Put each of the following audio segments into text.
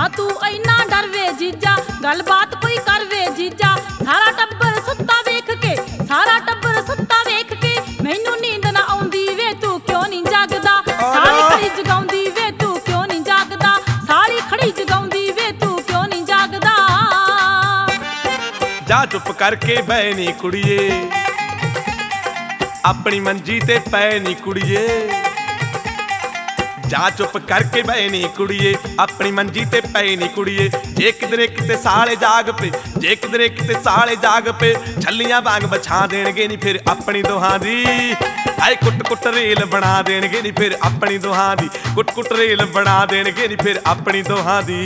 ना तू इन्ना डर वे जीजा, गलबात कोई कर वे जीजा। सारा टब्बर सुत्ता वेख के, सारा टब्बर सुत्ता वेख के, मैनू नींद ना आउंदी वे तू क्यों नहीं जागदा। सारी खड़ी जगाउंदी वे तू क्यों नहीं जागदा, सारी खड़ी जगाउंदी वे तू क्यों नहीं जागदा। जा चुप करके बह नी कुड़िए, अपनी मंजी ते पै नी कुड़िए। जा चुप करके बह नी कुड़िए, अपनी मंजी ते पै नी कुड़िए। जे किधरे किते साले जाग पे, जे किधरे किते साले जाग पे, छल्लियां वांग बछा देणगे नी फिर अपनी दोहां दी। आए कुट कुट रेल बना देणगे नी फिर अपनी दोहां दी, कुट कुट रेल बना देणगे नी फिर अपनी दोहां दी।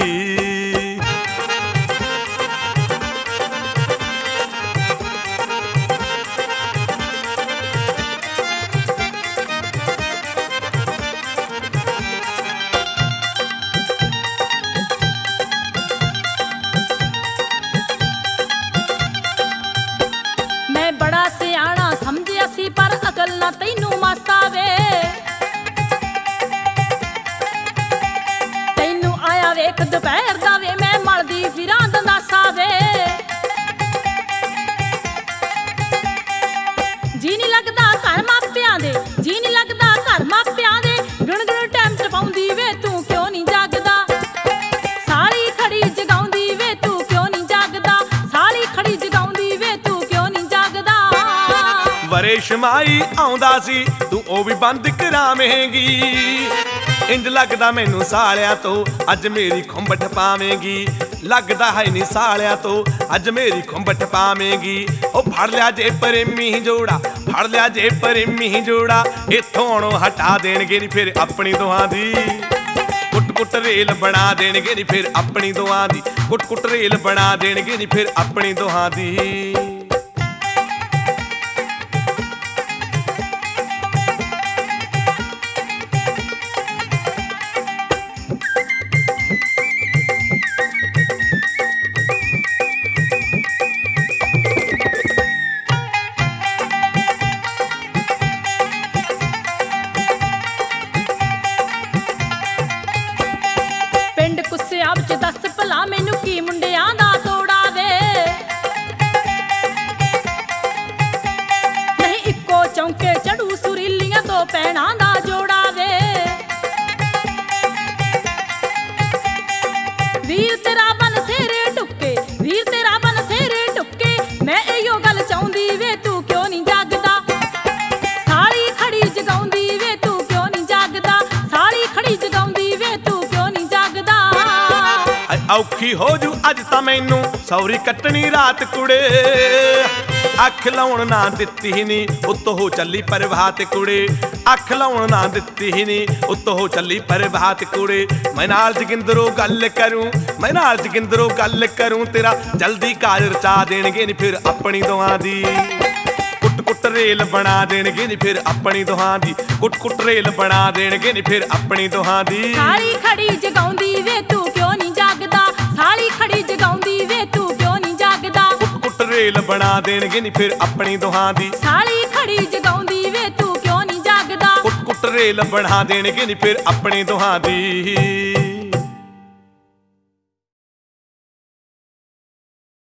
बड़ा सियाना समझिया सी पर अकल ना तैनू मासा वे। तैनू आया वेख दोपहर दा वे, मैं मलदी फिरां दंदासा वे। जी नहीं लगदा घर मापियां दे, जी नहीं लगदा घर मापियां दे, गुण गुण टाइम टपाउंदी वे तू क्यों नहीं जागदा। सारी खड़ी जगाउंदी वे तू क्यों नहीं जागदा, सारी खड़ी जगाउंदी वे तू क्यों नहीं जागदा। वरे शमाई आउंदा सी तू ओ भी बंद करावेंगी, इंज लगदा मैनू सालिया तो अज मेरी खुंबट पावेंगी। लगदा है नी सालिया तो अज मेरी खुंबट पावेंगी। ओ फड़ लिया जे प्रेमी जोड़ा, फड़ लिया जे प्रेमी जोड़ा, इत्थों हणों हटा देणगे नी फिर अपनी दोहां दी। कुट कुट रेल बना देणगे नी फिर अपनी दोहां दी, कुट कुट रेल बना देणगे नी फिर अपनी दोहां दी। पिंड कुस्सिया विच दस भला मैनू की मुंडियां दा तोड़ा वे। नहीं इक्को चौंके चढ़ू सुरीलियां दो भैणां दा जोड़ा वे। वीर तेरा बन सेरे टुके, वीर तेरा बन सेरे टुके, मैं इहो गल चाहुंदी वे तू क्यों नहीं जागदा। सारी खड़ी जगाउंदी वे तू क्यों नहीं जागदा, सारी खड़ी जगाउंदी वे तू क्यों नहीं जागदा। औखी हो जू अज तां मैनू सौरी कटनी रात कुड़े। अख लाउण ना दित्ती नी उत्तों हो चली प्रभात कुड़े, अख लाउण ना दित्ती नी उत्तों हो चली प्रभात कुड़े। मैं नाल जोगिंदरों गल करूं, मैं नाल जोगिंदरों गल करूं, तेरा जल्दी कार रचा देणगे नी फिर अपनी दोहां दी। कुट कुट रेल बना देणगे नी फिर अपनी दोहां दी, कुट कुट रेल बना देणगे नी फिर अपनी दोहां दी। सारी खड़ी जगाउंदी वे तू क्यों नहीं जागदा, सारी खड़ी जगाउंदी वे तू क्यों नहीं जागदा। कुट कुट रेल बना देणगे नी फिर अपनी दोहां दी, सारी खड़ी जगाउंदी वे तू क्यों नहीं जागदा। कुट कुट रेल बना देणगे नी फिर अपनी दोहां दी।